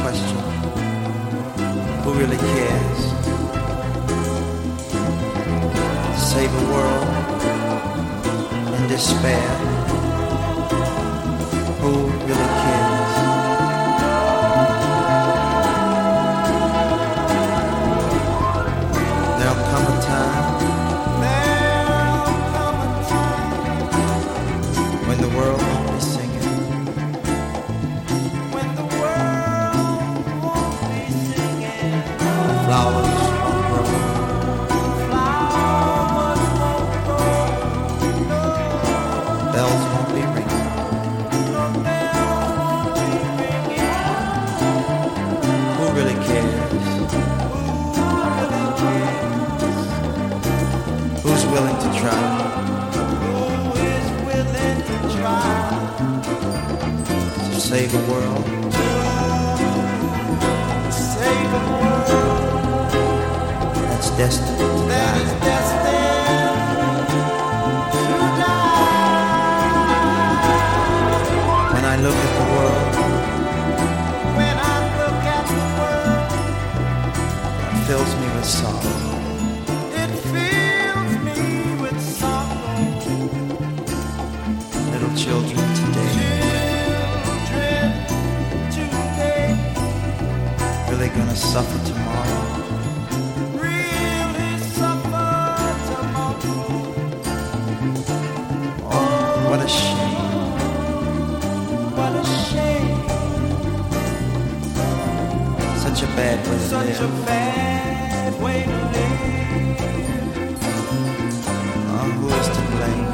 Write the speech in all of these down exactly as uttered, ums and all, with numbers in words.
question, who really cares? To save a world in despair, who really cares? There'll come a time, there'll come a time when the world won't be singing. Flowers won't grow. Flowers won't grow. No. Bells won't be ringing. No bells won't be ringing. Who really cares? Who really cares? Who's willing to try? Who is willing to try to save the world? To save the world. Destined to that die. Is destined to die. When I look at the world, when I look at the world, it fills me with sorrow. It fills me with sorrow. Little children today, children today, really gonna suffer tomorrow. What a shame. What a shame. Such a bad way to Such live. a bad way to live. Oh, who is to blame?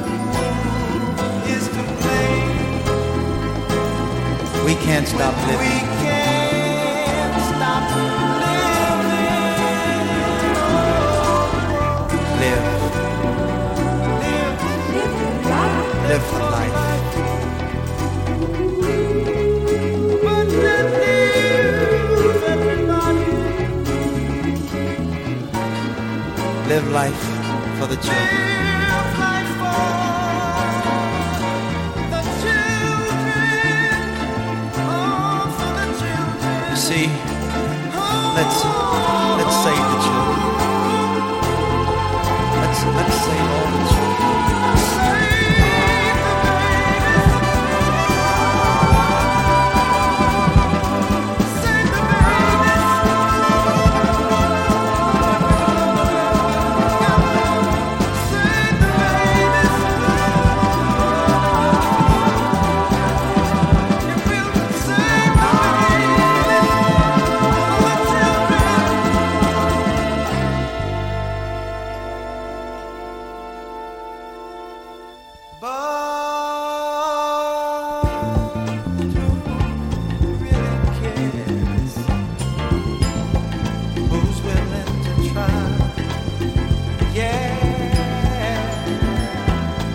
Is to blame. We can't stop living. We can't stop living. Live. Live for life. But live, everybody. Live life for the children. Live life for the children. Oh, for the children. You see, let's let's save the children. Let's let's save all the children.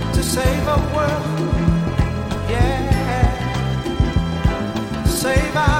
Save our world, yeah. Save our